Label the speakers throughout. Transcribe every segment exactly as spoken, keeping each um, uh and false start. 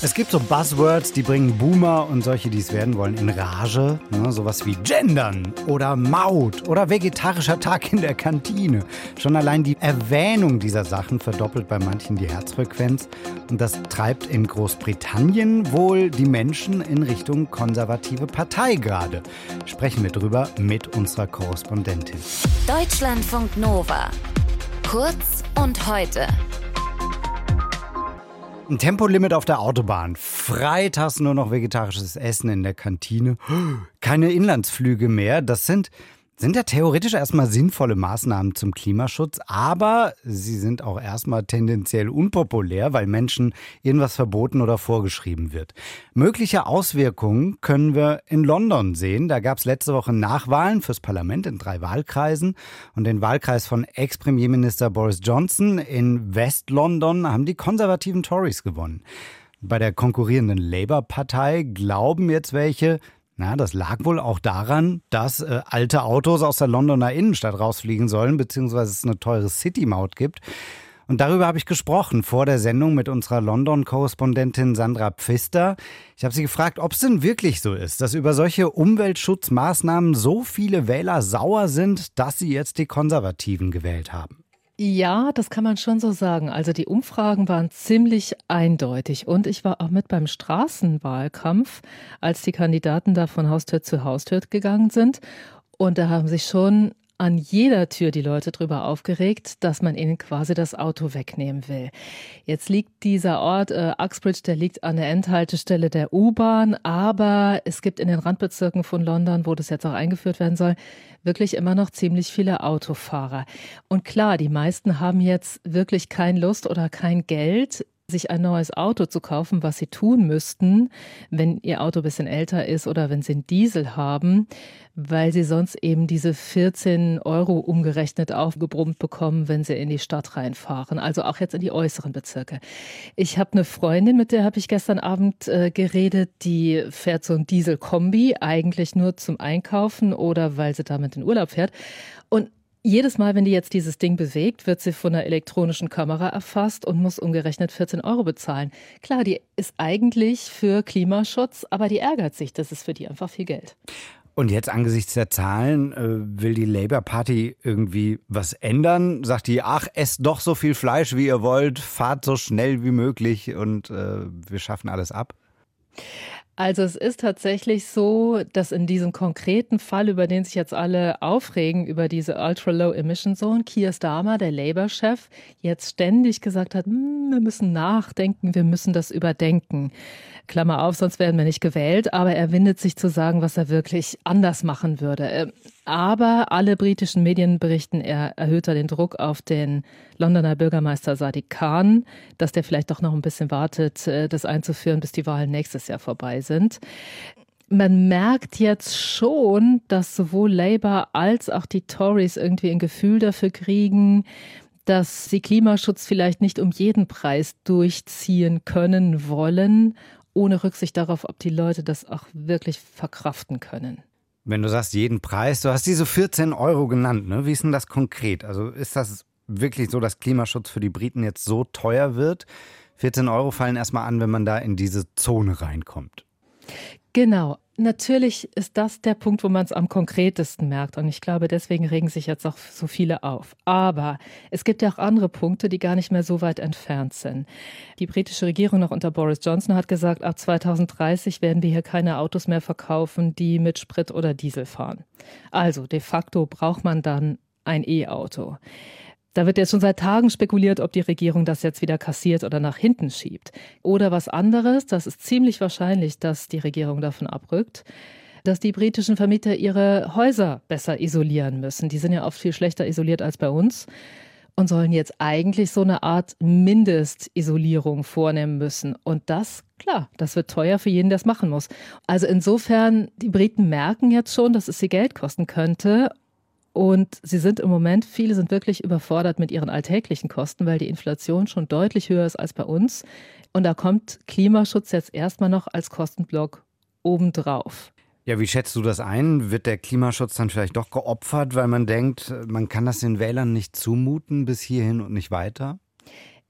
Speaker 1: Es gibt so Buzzwords, die bringen Boomer und solche, die es werden wollen, in Rage. Ne? Sowas wie Gendern oder Maut oder vegetarischer Tag in der Kantine. Schon allein die Erwähnung dieser Sachen verdoppelt bei manchen die Herzfrequenz. Und das treibt in Großbritannien wohl die Menschen in Richtung konservative Partei gerade. Sprechen wir drüber mit unserer Korrespondentin.
Speaker 2: Deutschlandfunk Nova. Kurz und heute.
Speaker 1: Ein Tempolimit auf der Autobahn. Freitags nur noch vegetarisches Essen in der Kantine. Keine Inlandsflüge mehr. Das sind, sind ja theoretisch erstmal sinnvolle Maßnahmen zum Klimaschutz, aber sie sind auch erstmal tendenziell unpopulär, weil Menschen irgendwas verboten oder vorgeschrieben wird. Mögliche Auswirkungen können wir in London sehen. Da gab es letzte Woche Nachwahlen fürs Parlament in drei Wahlkreisen. Und den Wahlkreis von Ex-Premierminister Boris Johnson in West-London haben die konservativen Tories gewonnen. Bei der konkurrierenden Labour-Partei glauben jetzt welche, na, das lag wohl auch daran, dass äh, alte Autos aus der Londoner Innenstadt rausfliegen sollen, beziehungsweise es eine teure City-Maut gibt. Und darüber habe ich gesprochen vor der Sendung mit unserer London-Korrespondentin Sandra Pfister. Ich habe sie gefragt, ob es denn wirklich so ist, dass über solche Umweltschutzmaßnahmen so viele Wähler sauer sind, dass sie jetzt die Konservativen gewählt haben.
Speaker 3: Ja, das kann man schon so sagen. Also die Umfragen waren ziemlich eindeutig. Und ich war auch mit beim Straßenwahlkampf, als die Kandidaten da von Haustür zu Haustür gegangen sind. Und da haben sich schon an jeder Tür die Leute drüber aufgeregt, dass man ihnen quasi das Auto wegnehmen will. Jetzt liegt dieser Ort, äh, Uxbridge, der liegt an der Endhaltestelle der U-Bahn, aber es gibt in den Randbezirken von London, wo das jetzt auch eingeführt werden soll, wirklich immer noch ziemlich viele Autofahrer. Und klar, die meisten haben jetzt wirklich keine Lust oder kein Geld, sich ein neues Auto zu kaufen, was sie tun müssten, wenn ihr Auto ein bisschen älter ist oder wenn sie einen Diesel haben, weil sie sonst eben diese vierzehn Euro umgerechnet aufgebrummt bekommen, wenn sie in die Stadt reinfahren, also auch jetzt in die äußeren Bezirke. Ich habe eine Freundin, mit der habe ich gestern Abend äh, geredet, die fährt so ein Diesel-Kombi, eigentlich nur zum Einkaufen oder weil sie damit in Urlaub fährt. Und jedes Mal, wenn die jetzt dieses Ding bewegt, wird sie von einer elektronischen Kamera erfasst und muss umgerechnet vierzehn Euro bezahlen. Klar, die ist eigentlich für Klimaschutz, aber die ärgert sich, das ist für die einfach viel Geld.
Speaker 1: Und jetzt angesichts der Zahlen äh, will die Labour Party irgendwie was ändern? Sagt die, ach, esst doch so viel Fleisch, wie ihr wollt, fahrt so schnell wie möglich und äh, wir schaffen alles ab?
Speaker 3: Also es ist tatsächlich so, dass in diesem konkreten Fall, über den sich jetzt alle aufregen, über diese Ultra-Low-Emission-Zone, Keir Starmer, der Labour-Chef, jetzt ständig gesagt hat, wir müssen nachdenken, wir müssen das überdenken. Klammer auf, sonst werden wir nicht gewählt, aber er windet sich zu sagen, was er wirklich anders machen würde. Aber alle britischen Medien berichten, er erhöht da den Druck auf den Londoner Bürgermeister Sadiq Khan, dass der vielleicht doch noch ein bisschen wartet, das einzuführen, bis die Wahlen nächstes Jahr vorbei sind. Man merkt jetzt schon, dass sowohl Labour als auch die Tories irgendwie ein Gefühl dafür kriegen, dass sie Klimaschutz vielleicht nicht um jeden Preis durchziehen können wollen, ohne Rücksicht darauf, ob die Leute das auch wirklich verkraften können.
Speaker 1: Wenn du sagst, jeden Preis, du hast diese vierzehn Euro genannt, ne? Wie ist denn das konkret? Also ist das wirklich so, dass Klimaschutz für die Briten jetzt so teuer wird? vierzehn Euro fallen erstmal an, wenn man da in diese Zone reinkommt.
Speaker 3: Genau. Natürlich ist das der Punkt, wo man es am konkretesten merkt. Und ich glaube, deswegen regen sich jetzt auch so viele auf. Aber es gibt ja auch andere Punkte, die gar nicht mehr so weit entfernt sind. Die britische Regierung noch unter Boris Johnson hat gesagt, ab zweitausenddreißig werden wir hier keine Autos mehr verkaufen, die mit Sprit oder Diesel fahren. Also de facto braucht man dann ein E-Auto. Da wird jetzt schon seit Tagen spekuliert, ob die Regierung das jetzt wieder kassiert oder nach hinten schiebt. Oder was anderes, das ist ziemlich wahrscheinlich, dass die Regierung davon abrückt, dass die britischen Vermieter ihre Häuser besser isolieren müssen. Die sind ja oft viel schlechter isoliert als bei uns und sollen jetzt eigentlich so eine Art Mindestisolierung vornehmen müssen. Und das, klar, das wird teuer für jeden, der es machen muss. Also insofern, die Briten merken jetzt schon, dass es sie Geld kosten könnte. Und sie sind im Moment, viele sind wirklich überfordert mit ihren alltäglichen Kosten, weil die Inflation schon deutlich höher ist als bei uns. Und da kommt Klimaschutz jetzt erstmal noch als Kostenblock obendrauf.
Speaker 1: Ja, wie schätzt du das ein? Wird der Klimaschutz dann vielleicht doch geopfert, weil man denkt, man kann das den Wählern nicht zumuten bis hierhin und nicht weiter?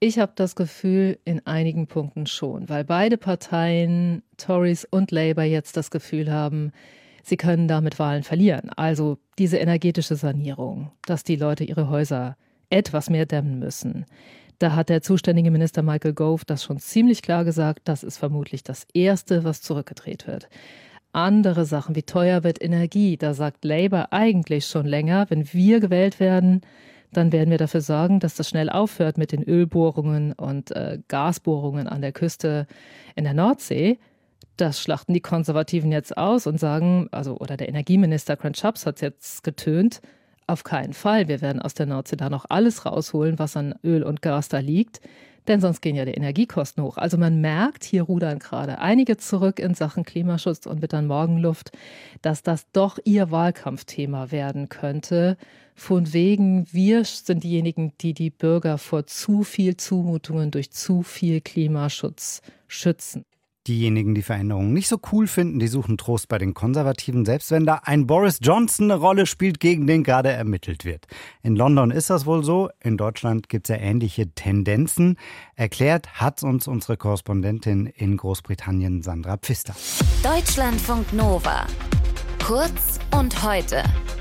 Speaker 3: Ich habe das Gefühl, in einigen Punkten schon, weil beide Parteien, Tories und Labour, jetzt das Gefühl haben, sie können damit Wahlen verlieren. Also diese energetische Sanierung, dass die Leute ihre Häuser etwas mehr dämmen müssen. Da hat der zuständige Minister Michael Gove das schon ziemlich klar gesagt, das ist vermutlich das Erste, was zurückgedreht wird. Andere Sachen, wie teuer wird Energie, da sagt Labour eigentlich schon länger, wenn wir gewählt werden, dann werden wir dafür sorgen, dass das schnell aufhört mit den Ölbohrungen und äh, Gasbohrungen an der Küste in der Nordsee. Das schlachten die Konservativen jetzt aus und sagen, also oder der Energieminister Grant Shapps hat es jetzt getönt, auf keinen Fall. Wir werden aus der Nordsee da noch alles rausholen, was an Öl und Gas da liegt, denn sonst gehen ja die Energiekosten hoch. Also man merkt, hier rudern gerade einige zurück in Sachen Klimaschutz und mit der Morgenluft, dass das doch ihr Wahlkampfthema werden könnte. Von wegen, wir sind diejenigen, die die Bürger vor zu viel Zumutungen durch zu viel Klimaschutz schützen.
Speaker 1: Diejenigen, die Veränderungen nicht so cool finden, die suchen Trost bei den Konservativen, selbst wenn da ein Boris Johnson eine Rolle spielt, gegen den gerade ermittelt wird. In London ist das wohl so, in Deutschland gibt es ja ähnliche Tendenzen. Erklärt hat uns unsere Korrespondentin in Großbritannien, Sandra Pfister.
Speaker 2: Deutschlandfunk Nova. Kurz und heute.